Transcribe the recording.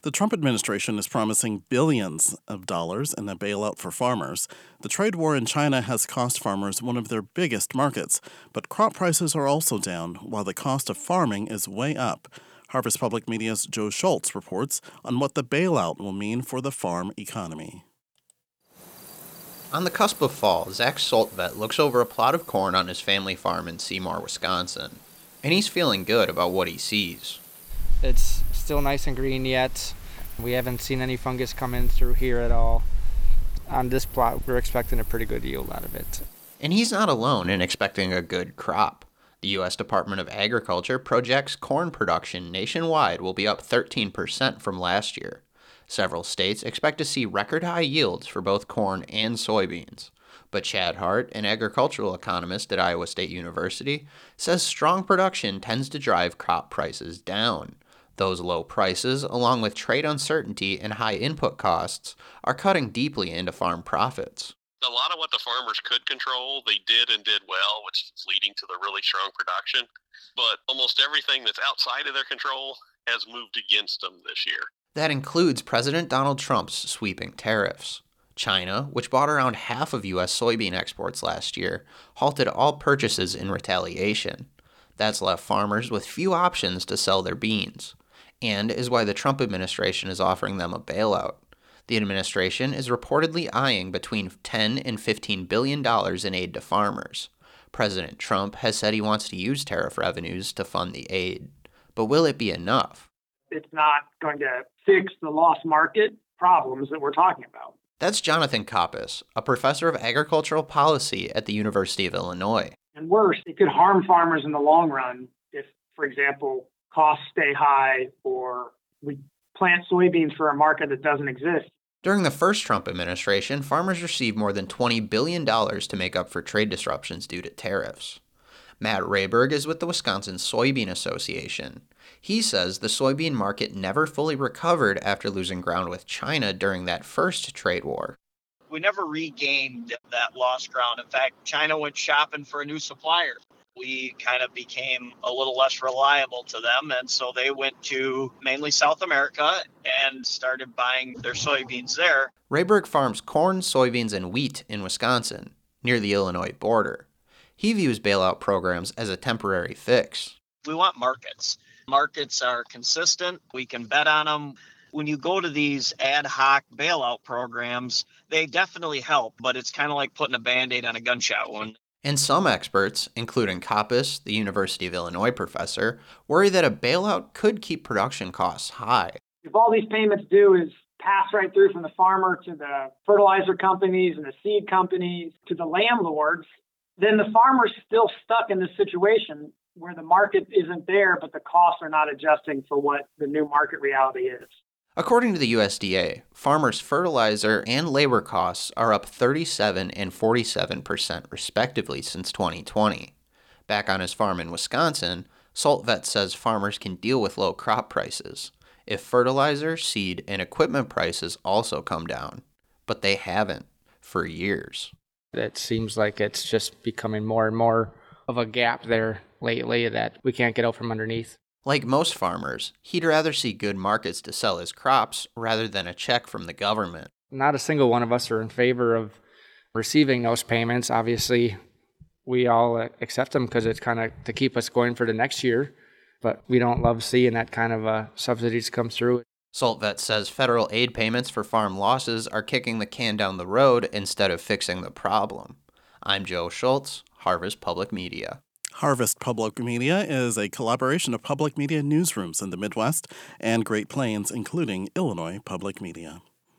The Trump administration is promising billions of dollars in a bailout for farmers. The trade war in China has cost farmers one of their biggest markets, but crop prices are also down, while the cost of farming is way up. Harvest Public Media's Joe Schultz reports on what the bailout will mean for the farm economy. On the cusp of fall, Zach Soltvedt looks over a plot of corn on his family farm in Seymour, Wisconsin, and he's feeling good about what he sees. It's still nice and green yet. We haven't seen any fungus come in through here at all. On this plot, we're expecting a pretty good yield out of it. And he's not alone in expecting a good crop. The U.S. Department of Agriculture projects corn production nationwide will be up 13% from last year. Several states expect to see record-high yields for both corn and soybeans. But Chad Hart, an agricultural economist at Iowa State University, says strong production tends to drive crop prices down. Those low prices, along with trade uncertainty and high input costs, are cutting deeply into farm profits. A lot of what the farmers could control, they did and did well, which is leading to the really strong production. But almost everything that's outside of their control has moved against them this year. That includes President Donald Trump's sweeping tariffs. China, which bought around half of U.S. soybean exports last year, halted all purchases in retaliation. That's left farmers with few options to sell their beans, and is why the Trump administration is offering them a bailout. The administration is reportedly eyeing between $10 and $15 billion in aid to farmers. President Trump has said he wants to use tariff revenues to fund the aid. But will it be enough? It's not going to fix the lost market problems that we're talking about. That's Jonathan Kopis, a professor of agricultural policy at the University of Illinois. And worse, it could harm farmers in the long run if, for example, costs stay high or we plant soybeans for a market that doesn't exist. During the first Trump administration, farmers received more than $20 billion to make up for trade disruptions due to tariffs. Matt Rayberg is with the Wisconsin Soybean Association. He says the soybean market never fully recovered after losing ground with China during that first trade war. We never regained that lost ground. In fact, China went shopping for a new supplier. We kind of became a little less reliable to them, and so they went to mainly South America and started buying their soybeans there. Rayberg farms corn, soybeans, and wheat in Wisconsin, near the Illinois border. He views bailout programs as a temporary fix. We want markets. Markets are consistent. We can bet on them. When you go to these ad hoc bailout programs, they definitely help, but it's kind of like putting a Band-Aid on a gunshot wound. And some experts, including Kopis, the University of Illinois professor, worry that a bailout could keep production costs high. If all these payments do is pass right through from the farmer to the fertilizer companies and the seed companies to the landlords, then the farmer's still stuck in this situation where the market isn't there, but the costs are not adjusting for what the new market reality is. According to the USDA, farmers' fertilizer and labor costs are up 37% and 47% respectively since 2020. Back on his farm in Wisconsin, Soltvedt says farmers can deal with low crop prices if fertilizer, seed, and equipment prices also come down. But they haven't for years. It seems like it's just becoming more and more of a gap there lately that we can't get out from underneath. Like most farmers, he'd rather see good markets to sell his crops rather than a check from the government. Not a single one of us are in favor of receiving those payments. Obviously, we all accept them because it's kind of to keep us going for the next year, but we don't love seeing that kind of subsidies come through. Soltvedt says federal aid payments for farm losses are kicking the can down the road instead of fixing the problem. I'm Joe Schultz, Harvest Public Media. Harvest Public Media is a collaboration of public media newsrooms in the Midwest and Great Plains, including Illinois Public Media.